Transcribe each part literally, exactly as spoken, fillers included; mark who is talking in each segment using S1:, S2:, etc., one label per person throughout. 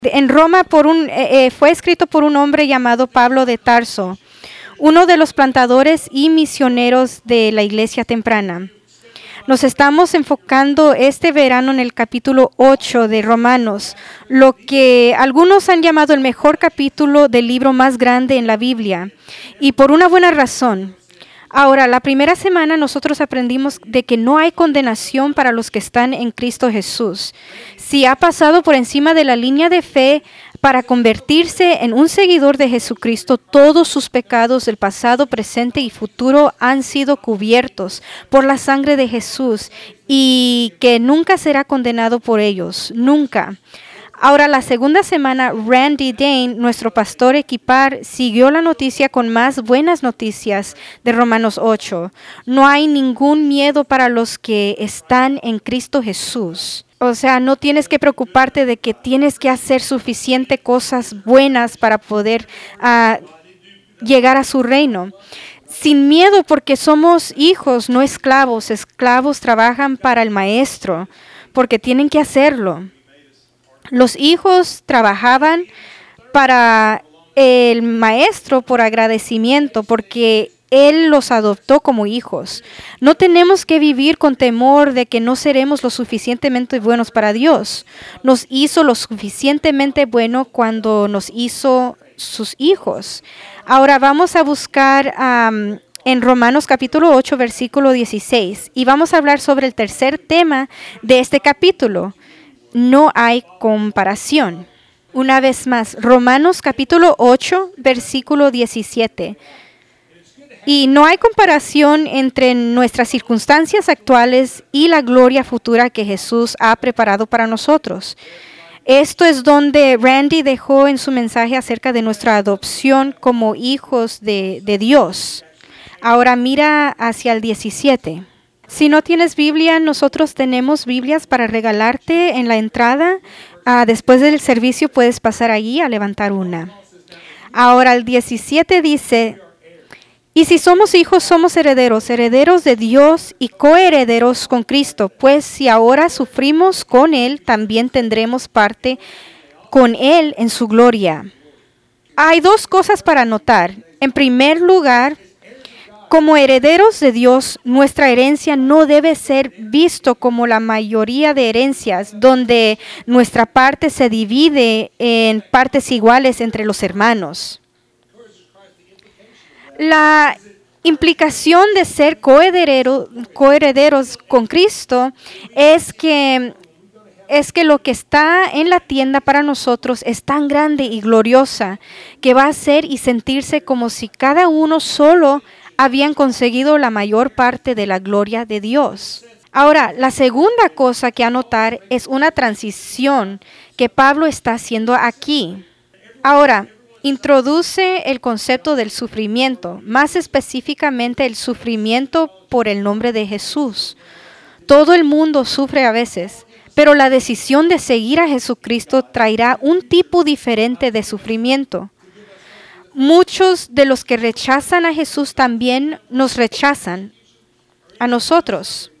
S1: En Roma por un, eh, eh, fue escrito por un hombre llamado Pablo de Tarso, uno de los plantadores y misioneros de la iglesia temprana. Nos estamos enfocando este verano en el capítulo ocho de Romanos, lo que algunos han llamado el mejor capítulo del libro más grande en la Biblia, y por una buena razón. Ahora, la primera semana nosotros aprendimos de que no hay condenación para los que están en Cristo Jesús. Si ha pasado por encima de la línea de fe para convertirse en un seguidor de Jesucristo, todos sus pecados del pasado, presente y futuro han sido cubiertos por la sangre de Jesús y que nunca será condenado por ellos, nunca. Ahora, la segunda semana, Randy Dane, nuestro pastor equipar, siguió la noticia con más buenas noticias de Romanos ocho. No hay ningún miedo para los que están en Cristo Jesús. O sea, no tienes que preocuparte de que tienes que hacer suficiente cosas buenas para poder uh, llegar a su reino. Sin miedo, porque somos hijos, no esclavos. Esclavos trabajan para el maestro, porque tienen que hacerlo. Los hijos trabajaban para el maestro por agradecimiento, porque él los adoptó como hijos. No tenemos que vivir con temor de que no seremos lo suficientemente buenos para Dios. Nos hizo lo suficientemente bueno cuando nos hizo sus hijos. Ahora vamos a buscar um, en Romanos capítulo ocho, versículo dieciséis, y vamos a hablar sobre el tercer tema de este capítulo. No hay comparación. Una vez más, Romanos capítulo ocho, versículo diecisiete. Y no hay comparación entre nuestras circunstancias actuales y la gloria futura que Jesús ha preparado para nosotros. Esto es donde Randy dejó en su mensaje acerca de nuestra adopción como hijos de, de Dios. Ahora mira hacia el diecisiete. Si no tienes Biblia, nosotros tenemos Biblias para regalarte en la entrada. Uh, después del servicio puedes pasar allí a levantar una. Ahora el diecisiete dice, y si somos hijos, somos herederos, herederos de Dios y coherederos con Cristo, pues si ahora sufrimos con Él, también tendremos parte con Él en su gloria. Hay dos cosas para notar. En primer lugar, como herederos de Dios, nuestra herencia no debe ser visto como la mayoría de herencias, donde nuestra parte se divide en partes iguales entre los hermanos. La implicación de ser coheredero, coherederos con Cristo es que, es que lo que está en la tienda para nosotros es tan grande y gloriosa que va a ser y sentirse como si cada uno solo habían conseguido la mayor parte de la gloria de Dios. Ahora, la segunda cosa que anotar es una transición que Pablo está haciendo aquí. Ahora, introduce el concepto del sufrimiento, más específicamente el sufrimiento por el nombre de Jesús. Todo el mundo sufre a veces, pero la decisión de seguir a Jesucristo traerá un tipo diferente de sufrimiento. Muchos de los que rechazan a Jesús también nos rechazan a nosotros.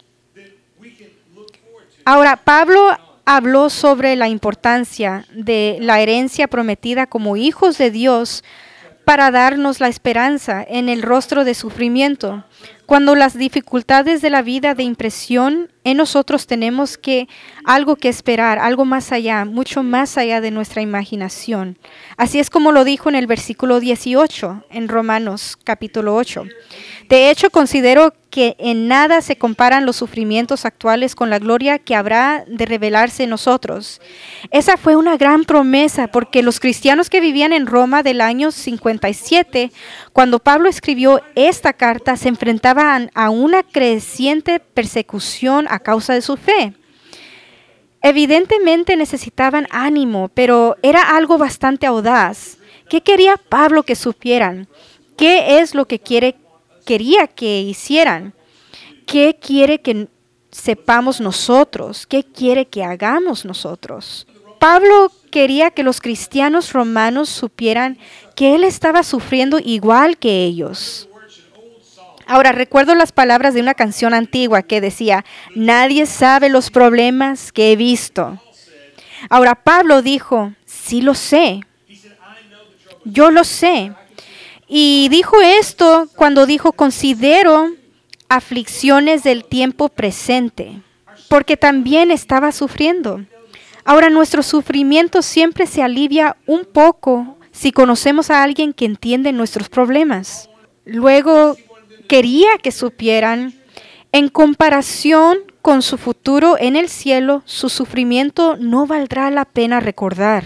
S1: Ahora, Pablo habló sobre la importancia de la herencia prometida como hijos de Dios para darnos la esperanza en el rostro de sufrimiento. Cuando las dificultades de la vida de impresión en nosotros tenemos que algo que esperar, algo más allá, mucho más allá de nuestra imaginación. Así es como lo dijo en el versículo dieciocho en Romanos capítulo ocho. De hecho, considero que en nada se comparan los sufrimientos actuales con la gloria que habrá de revelarse en nosotros. Esa fue una gran promesa, porque los cristianos que vivían en Roma del año cincuenta y siete, cuando Pablo escribió esta carta, se enfrentaban a una creciente persecución a causa de su fe. Evidentemente necesitaban ánimo, pero era algo bastante audaz. ¿Qué quería Pablo que supieran? ¿Qué es lo que quiere quería que hicieran? ¿Qué quiere que sepamos nosotros? ¿Qué quiere que hagamos nosotros? Pablo quería que los cristianos romanos supieran que él estaba sufriendo igual que ellos. Ahora, recuerdo las palabras de una canción antigua que decía, nadie sabe los problemas que he visto. Ahora Pablo dijo, sí lo sé, yo lo sé. Y dijo esto cuando dijo, considero aflicciones del tiempo presente, porque también estaba sufriendo. Ahora nuestro sufrimiento siempre se alivia un poco si conocemos a alguien que entiende nuestros problemas. Luego quería que supieran, en comparación con su futuro en el cielo, su sufrimiento no valdrá la pena recordar.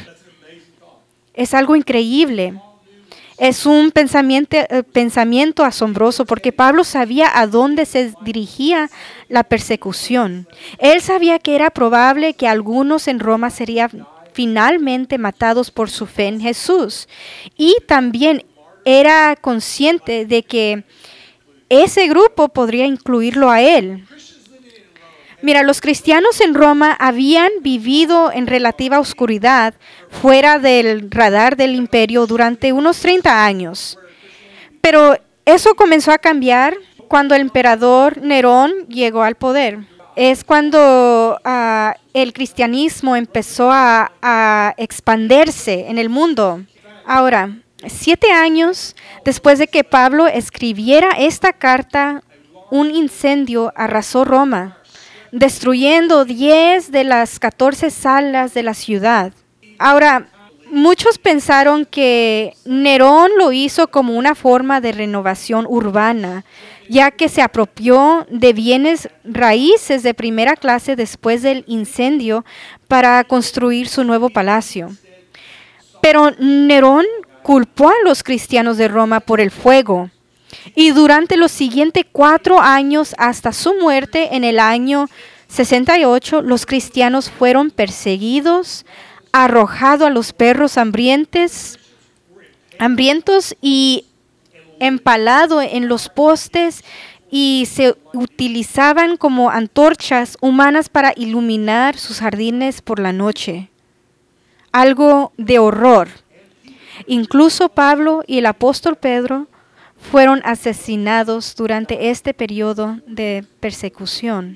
S1: Es algo increíble. Es un pensamiento, eh, pensamiento asombroso porque Pablo sabía a dónde se dirigía la persecución. Él sabía que era probable que algunos en Roma serían finalmente matados por su fe en Jesús. Y también era consciente de que ese grupo podría incluirlo a él. Mira, los cristianos en Roma habían vivido en relativa oscuridad fuera del radar del imperio durante unos treinta años. Pero eso comenzó a cambiar cuando el emperador Nerón llegó al poder. Es cuando uh, el cristianismo empezó a, a expandirse en el mundo. Ahora, siete años después de que Pablo escribiera esta carta, un incendio arrasó Roma, destruyendo diez de las catorce salas de la ciudad. Ahora, muchos pensaron que Nerón lo hizo como una forma de renovación urbana, ya que se apropió de bienes raíces de primera clase después del incendio para construir su nuevo palacio. Pero Nerón culpó a los cristianos de Roma por el fuego. Y durante los siguientes cuatro años hasta su muerte en el año sesenta y ocho, los cristianos fueron perseguidos, arrojados a los perros hambrientos, hambrientos y empalados en los postes, y se utilizaban como antorchas humanas para iluminar sus jardines por la noche. Algo de horror. Incluso Pablo y el apóstol Pedro fueron asesinados durante este periodo de persecución.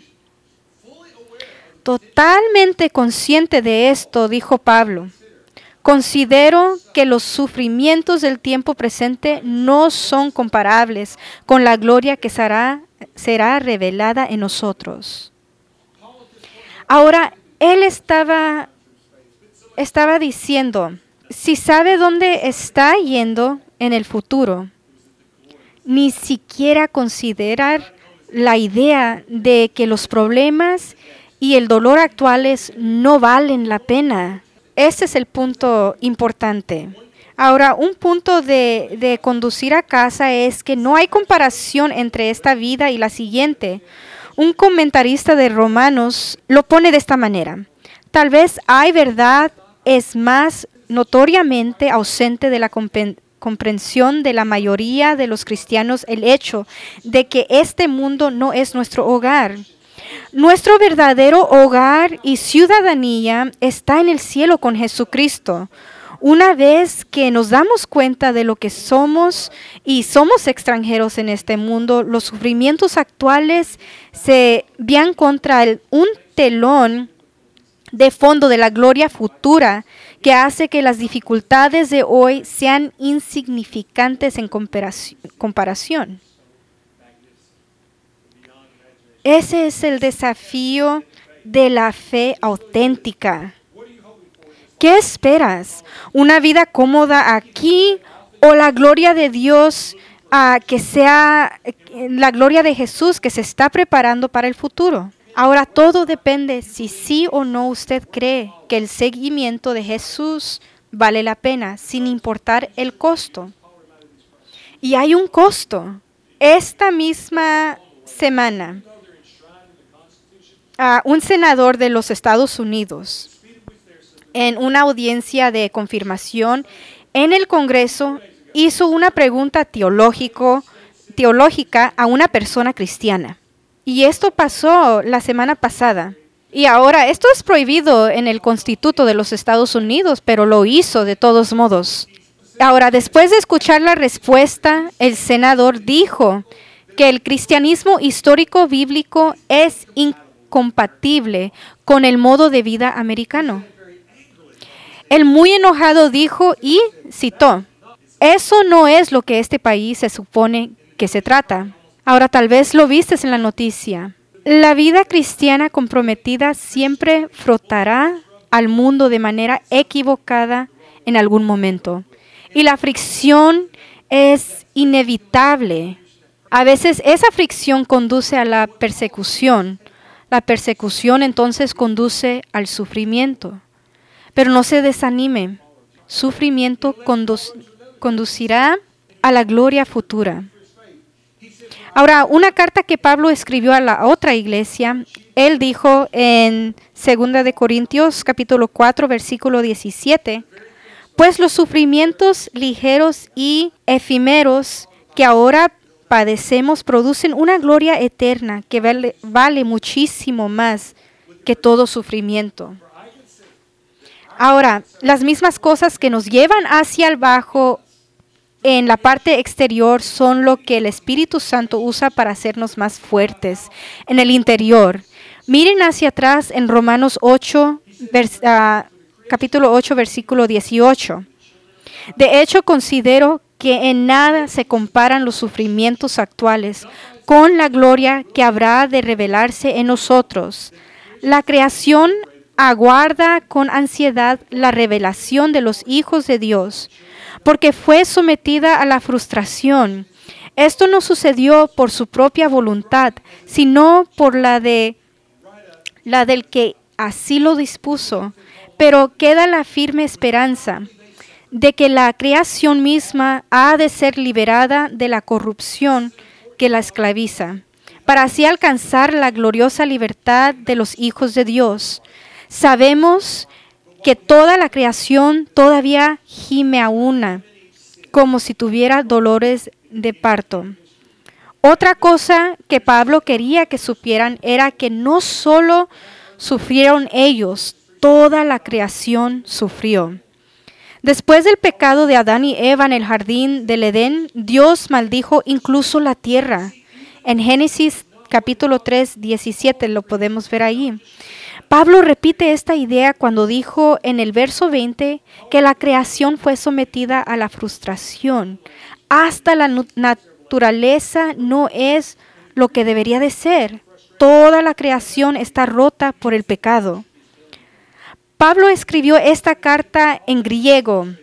S1: Totalmente consciente de esto, dijo Pablo, considero que los sufrimientos del tiempo presente no son comparables con la gloria que será, será revelada en nosotros. Ahora, él estaba, estaba diciendo, si sabe dónde está yendo en el futuro, ni siquiera considerar la idea de que los problemas y el dolor actuales no valen la pena. Ese es el punto importante. Ahora, un punto de, de conducir a casa es que no hay comparación entre esta vida y la siguiente. Un comentarista de Romanos lo pone de esta manera. Tal vez hay verdad, es más notoriamente ausente de la comprensión comprensión de la mayoría de los cristianos el hecho de que este mundo no es nuestro hogar. Nuestro verdadero hogar y ciudadanía está en el cielo con Jesucristo. Una vez que nos damos cuenta de lo que somos y somos extranjeros en este mundo, los sufrimientos actuales se vean contra el, un telón de fondo de la gloria futura que hace que las dificultades de hoy sean insignificantes en comparación. Ese es el desafío de la fe auténtica. ¿Qué esperas? ¿Una vida cómoda aquí o la gloria de Dios, uh, que sea la gloria de Jesús que se está preparando para el futuro? Ahora todo depende si sí o no usted cree que el seguimiento de Jesús vale la pena, sin importar el costo. Y hay un costo. Esta misma semana, uh, un senador de los Estados Unidos, en una audiencia de confirmación en el Congreso, hizo una pregunta teológico, teológica a una persona cristiana. Y esto pasó la semana pasada. Y ahora, esto es prohibido en el Constituto de los Estados Unidos, pero lo hizo de todos modos. Ahora, después de escuchar la respuesta, el senador dijo que el cristianismo histórico bíblico es incompatible con el modo de vida americano. Él muy enojado dijo y citó: eso no es lo que este país se supone que se trata. Ahora tal vez lo vistes en la noticia. La vida cristiana comprometida siempre frotará al mundo de manera equivocada en algún momento. Y la fricción es inevitable. A veces esa fricción conduce a la persecución. La persecución entonces conduce al sufrimiento. Pero no se desanime. Sufrimiento condu- conducirá a la gloria futura. Ahora, una carta que Pablo escribió a la otra iglesia, él dijo en segunda de Corintios capítulo cuatro, versículo diecisiete, pues los sufrimientos ligeros y efímeros que ahora padecemos producen una gloria eterna que vale, vale muchísimo más que todo sufrimiento. Ahora, las mismas cosas que nos llevan hacia el bajo en la parte exterior son lo que el Espíritu Santo usa para hacernos más fuertes en el interior. Miren hacia atrás en Romanos ocho, vers, uh, capítulo ocho, versículo dieciocho. De hecho, considero que en nada se comparan los sufrimientos actuales con la gloria que habrá de revelarse en nosotros. La creación aguarda con ansiedad la revelación de los hijos de Dios, porque fue sometida a la frustración. Esto no sucedió por su propia voluntad, sino por la de la del que así lo dispuso. Pero queda la firme esperanza de que la creación misma ha de ser liberada de la corrupción que la esclaviza, para así alcanzar la gloriosa libertad de los hijos de Dios. Sabemos que toda la creación todavía gime a una, como si tuviera dolores de parto. Otra cosa que Pablo quería que supieran era que no solo sufrieron ellos, toda la creación sufrió. Después del pecado de Adán y Eva en el jardín del Edén, Dios maldijo incluso la tierra. En Génesis capítulo tres, diecisiete lo podemos ver ahí. Pablo repite esta idea cuando dijo en el verso veinte que la creación fue sometida a la frustración. Hasta la naturaleza no es lo que debería de ser. Toda la creación está rota por el pecado. Pablo escribió esta carta en griego, uh,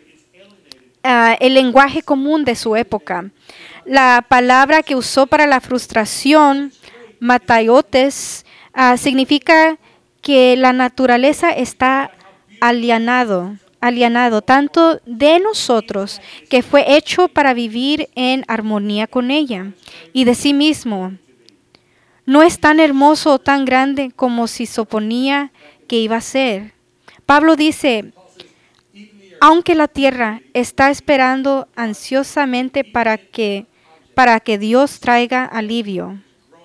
S1: el lenguaje común de su época. La palabra que usó para la frustración, mataiotes, uh, significa que la naturaleza está alienado, alienado tanto de nosotros, que fue hecho para vivir en armonía con ella, y de sí mismo. No es tan hermoso o tan grande como se suponía que iba a ser. Pablo dice, aunque la tierra está esperando ansiosamente para que, para que Dios traiga alivio.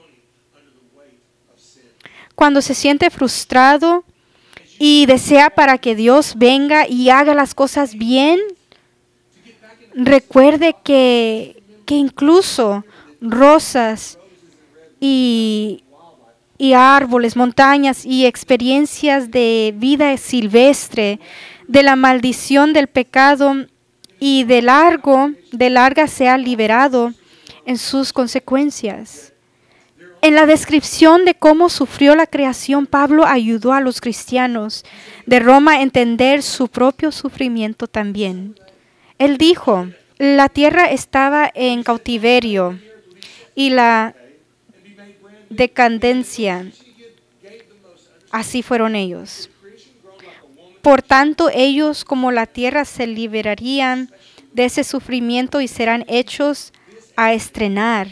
S1: Cuando se siente frustrado y desea para que Dios venga y haga las cosas bien, recuerde que, que incluso rosas y, y árboles, montañas y experiencias de vida silvestre, de la maldición del pecado y de largo, de larga sea liberado en sus consecuencias. En la descripción de cómo sufrió la creación, Pablo ayudó a los cristianos de Roma a entender su propio sufrimiento también. Él dijo, la tierra estaba en cautiverio y la decadencia, así fueron ellos. Por tanto, ellos como la tierra se liberarían de ese sufrimiento y serán hechos a estrenar.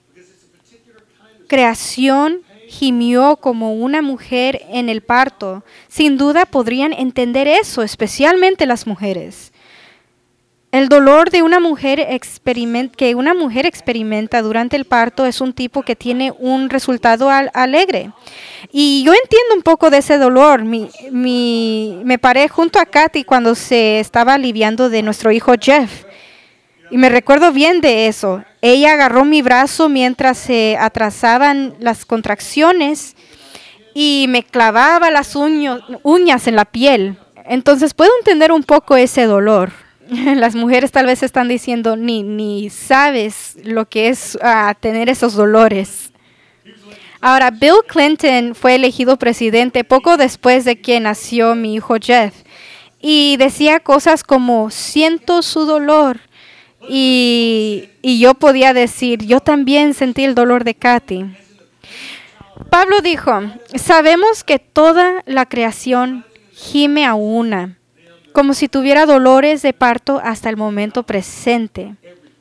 S1: Creación gimió como una mujer en el parto. Sin duda podrían entender eso, especialmente las mujeres. El dolor de una mujer experiment- que una mujer experimenta durante el parto es un tipo que tiene un resultado al- alegre. Y yo entiendo un poco de ese dolor. Mi, mi, me paré junto a Katy cuando se estaba aliviando de nuestro hijo Jeff. Y me recuerdo bien de eso. Ella agarró mi brazo mientras se atrasaban las contracciones y me clavaba las uño, uñas en la piel. Entonces puedo entender un poco ese dolor. Las mujeres tal vez están diciendo, ni, ni sabes lo que es uh, tener esos dolores. Ahora, Bill Clinton fue elegido presidente poco después de que nació mi hijo Jeff. Y decía cosas como, siento su dolor. Y, y yo podía decir, yo también sentí el dolor de Katy. Pablo dijo, sabemos que toda la creación gime a una, como si tuviera dolores de parto hasta el momento presente.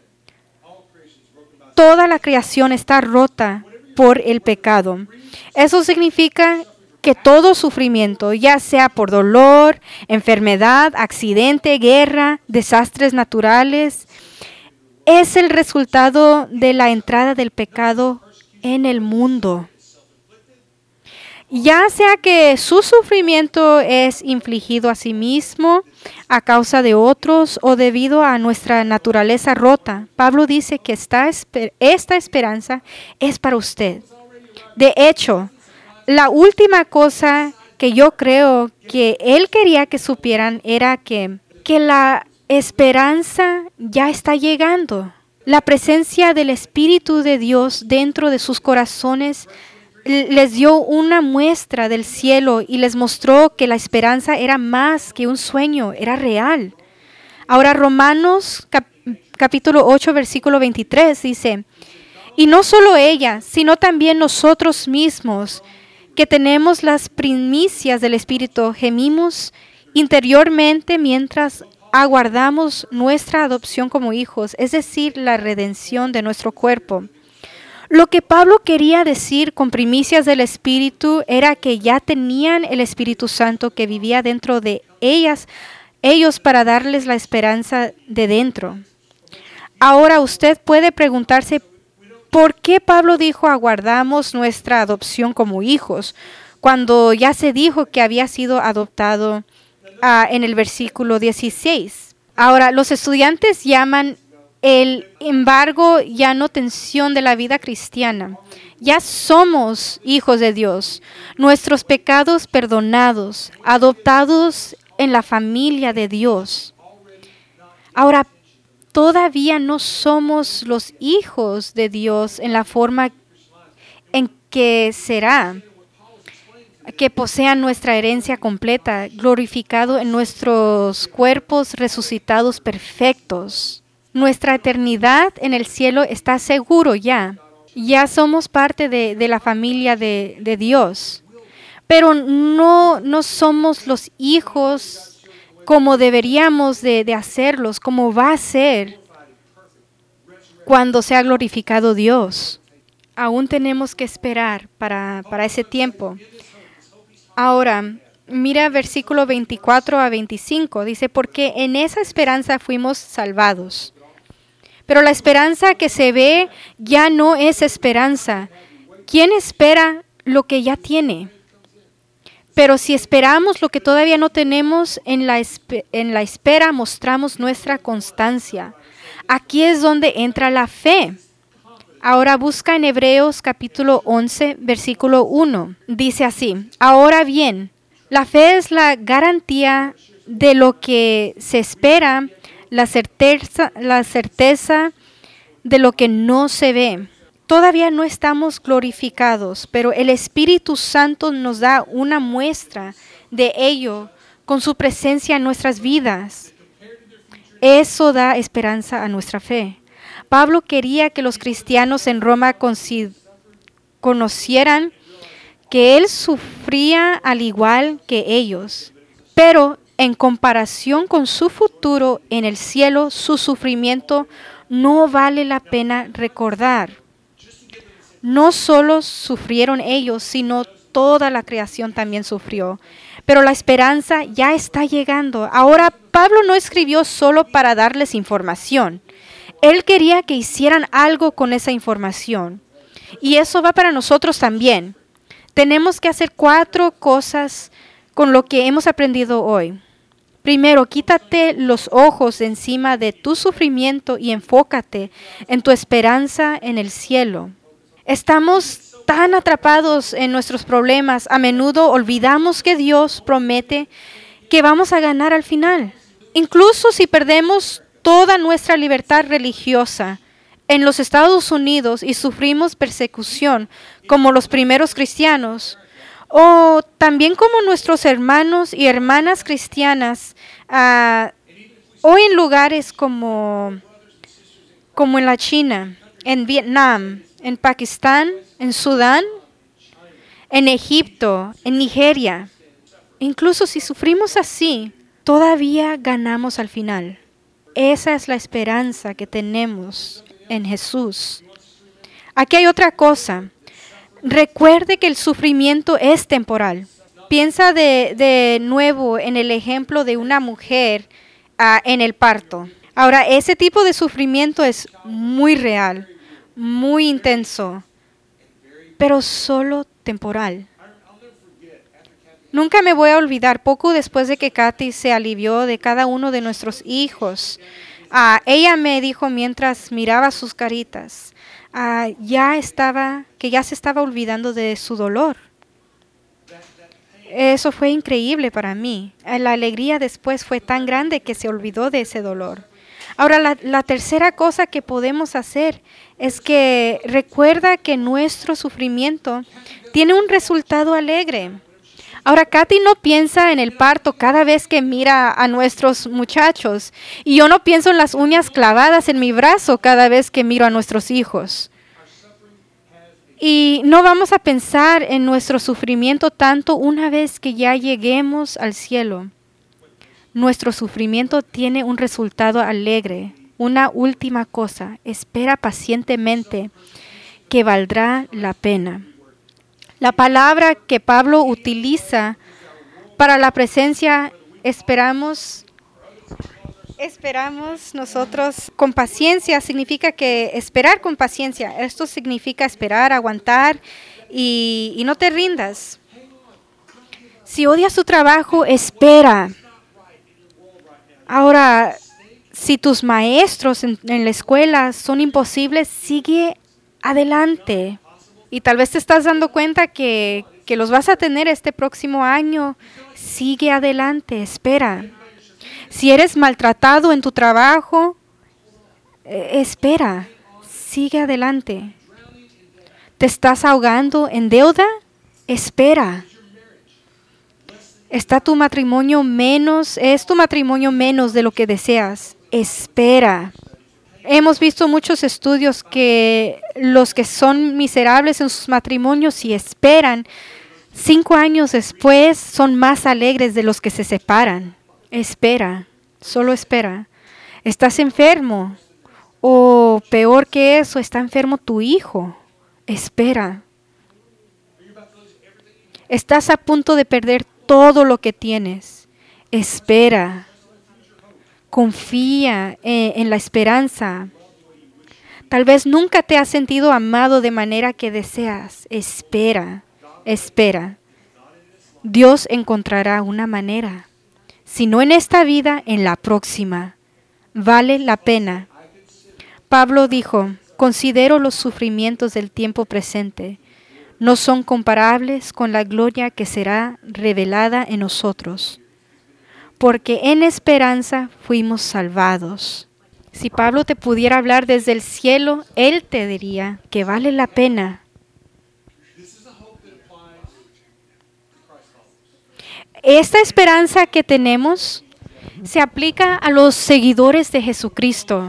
S1: Toda la creación está rota por el pecado. Eso significa que todo sufrimiento, ya sea por dolor, enfermedad, accidente, guerra, desastres naturales, es el resultado de la entrada del pecado en el mundo. Ya sea que su sufrimiento es infligido a sí mismo, a causa de otros o debido a nuestra naturaleza rota, Pablo dice que esta, esta esperanza es para usted. De hecho, la última cosa que yo creo que él quería que supieran era que, que la esperanza ya está llegando. La presencia del Espíritu de Dios dentro de sus corazones les dio una muestra del cielo y les mostró que la esperanza era más que un sueño, era real. Ahora Romanos cap- capítulo ocho, versículo veintitrés dice, y no solo ella, sino también nosotros mismos, que tenemos las primicias del Espíritu, gemimos interiormente mientras aguardamos nuestra adopción como hijos, es decir, la redención de nuestro cuerpo. Lo que Pablo quería decir con primicias del Espíritu era que ya tenían el Espíritu Santo que vivía dentro de ellas, ellos para darles la esperanza de dentro. Ahora usted puede preguntarse, ¿por qué Pablo dijo aguardamos nuestra adopción como hijos? Cuando ya se dijo que había sido adoptado uh, en el versículo dieciséis. Ahora, los estudiantes llaman el embargo ya no tensión de la vida cristiana. Ya somos hijos de Dios, nuestros pecados perdonados, adoptados en la familia de Dios. Ahora, todavía no somos los hijos de Dios en la forma en que será, que posean nuestra herencia completa, glorificado en nuestros cuerpos resucitados perfectos. Nuestra eternidad en el cielo está seguro ya. Ya somos parte de, de la familia de, de Dios. Pero no, no somos los hijos como deberíamos de, de hacerlos, como va a ser cuando sea glorificado Dios. Aún tenemos que esperar para, para ese tiempo. Ahora, mira versículo veinticuatro a veinticinco. Dice, porque en esa esperanza fuimos salvados. Pero la esperanza que se ve ya no es esperanza. ¿Quién espera lo que ya tiene? Pero si esperamos lo que todavía no tenemos, en la, esp- en la espera mostramos nuestra constancia. Aquí es donde entra la fe. Ahora busca en Hebreos capítulo once, versículo uno. Dice así, ahora bien, la fe es la garantía de lo que se espera, la certeza, la certeza de lo que no se ve. Todavía no estamos glorificados, pero el Espíritu Santo nos da una muestra de ello con su presencia en nuestras vidas. Eso da esperanza a nuestra fe. Pablo quería que los cristianos en Roma conocieran que él sufría al igual que ellos, pero en comparación con su futuro en el cielo, su sufrimiento no vale la pena recordar. No solo sufrieron ellos, sino toda la creación también sufrió. Pero la esperanza ya está llegando. Ahora, Pablo no escribió solo para darles información. Él quería que hicieran algo con esa información. Y eso va para nosotros también. Tenemos que hacer cuatro cosas con lo que hemos aprendido hoy. Primero, quítate los ojos encima de tu sufrimiento y enfócate en tu esperanza en el cielo. Estamos tan atrapados en nuestros problemas, a menudo olvidamos que Dios promete que vamos a ganar al final. Incluso si perdemos toda nuestra libertad religiosa en los Estados Unidos y sufrimos persecución como los primeros cristianos, o también como nuestros hermanos y hermanas cristianas, uh, hoy en lugares como, como en la China, en Vietnam, en Pakistán, en Sudán, en Egipto, en Nigeria. Incluso si sufrimos así, todavía ganamos al final. Esa es la esperanza que tenemos en Jesús. Aquí hay otra cosa. Recuerde que el sufrimiento es temporal. Piensa de, de nuevo en el ejemplo de una mujer uh, en el parto. Ahora, ese tipo de sufrimiento es muy real, muy intenso, pero solo temporal. Nunca me voy a olvidar, poco después de que Kathy se alivió de cada uno de nuestros hijos, uh, ella me dijo mientras miraba sus caritas, Uh, ya estaba, que ya se estaba olvidando de su dolor. Eso fue increíble para mí. La alegría después fue tan grande que se olvidó de ese dolor. Ahora, la, la tercera cosa que podemos hacer es que recuerda que nuestro sufrimiento tiene un resultado alegre. Ahora, Kathy no piensa en el parto cada vez que mira a nuestros muchachos. Y yo no pienso en las uñas clavadas en mi brazo cada vez que miro a nuestros hijos. Y no vamos a pensar en nuestro sufrimiento tanto una vez que ya lleguemos al cielo. Nuestro sufrimiento tiene un resultado alegre. Una última cosa, espera pacientemente que valdrá la pena. La palabra que Pablo utiliza para la presencia, esperamos, esperamos nosotros con paciencia, significa que esperar con paciencia. Esto significa esperar, aguantar y, y no te rindas. Si odias tu trabajo, espera. Ahora, si tus maestros en, en la escuela son imposibles, sigue adelante. Y tal vez te estás dando cuenta que, que los vas a tener este próximo año. Sigue adelante, espera. Si eres maltratado en tu trabajo, eh, espera, sigue adelante. ¿Te estás ahogando en deuda? Espera. ¿Está tu matrimonio menos, es tu matrimonio menos de lo que deseas? Espera. Hemos visto muchos estudios que los que son miserables en sus matrimonios y esperan, cinco años después son más alegres de los que se separan. Espera, solo espera. ¿Estás enfermo? O peor que eso, está enfermo tu hijo. Espera. Estás a punto de perder todo lo que tienes. Espera. Confía en, en la esperanza. Tal vez nunca te has sentido amado de manera que deseas. Espera, espera. Dios encontrará una manera. Si no en esta vida, en la próxima. Vale la pena. Pablo dijo, considero los sufrimientos del tiempo presente. No son comparables con la gloria que será revelada en nosotros. Porque en esperanza fuimos salvados. Si Pablo te pudiera hablar desde el cielo, él te diría que vale la pena. Esta esperanza que tenemos se aplica a los seguidores de Jesucristo.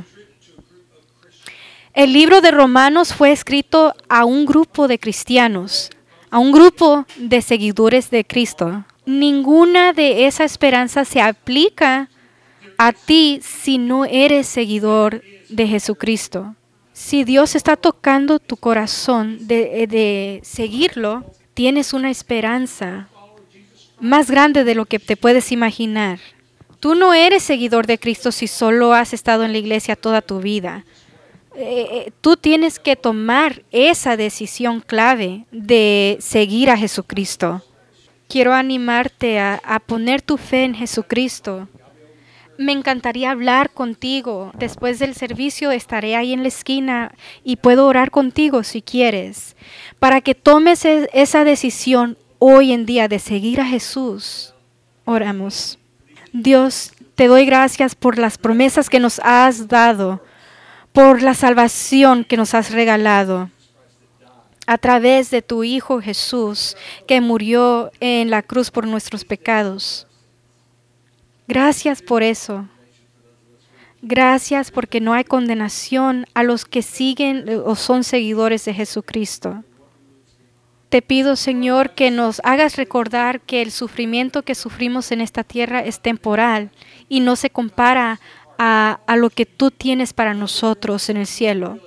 S1: El libro de Romanos fue escrito a un grupo de cristianos, a un grupo de seguidores de Cristo. Ninguna de esa esperanza se aplica a ti si no eres seguidor de Jesucristo. Si Dios está tocando tu corazón de, de seguirlo, tienes una esperanza más grande de lo que te puedes imaginar. Tú no eres seguidor de Cristo si solo has estado en la iglesia toda tu vida. Eh, tú tienes que tomar esa decisión clave de seguir a Jesucristo. Quiero animarte a, a poner tu fe en Jesucristo. Me encantaría hablar contigo. Después del servicio estaré ahí en la esquina y puedo orar contigo si quieres, para que tomes esa decisión hoy en día de seguir a Jesús. Oramos. Dios, te doy gracias por las promesas que nos has dado, por la salvación que nos has regalado a través de tu Hijo Jesús, que murió en la cruz por nuestros pecados. Gracias por eso. Gracias porque no hay condenación a los que siguen o son seguidores de Jesucristo. Te pido, Señor, que nos hagas recordar que el sufrimiento que sufrimos en esta tierra es temporal y no se compara a, a lo que tú tienes para nosotros en el cielo.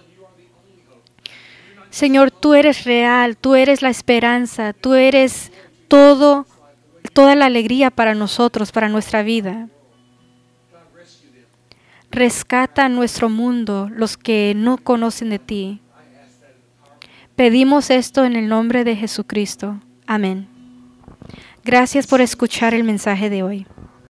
S1: Señor, tú eres real, tú eres la esperanza, tú eres todo, toda la alegría para nosotros, para nuestra vida. Rescata nuestro mundo, los que no conocen de ti. Pedimos esto en el nombre de Jesucristo. Amén. Gracias por escuchar el mensaje de hoy.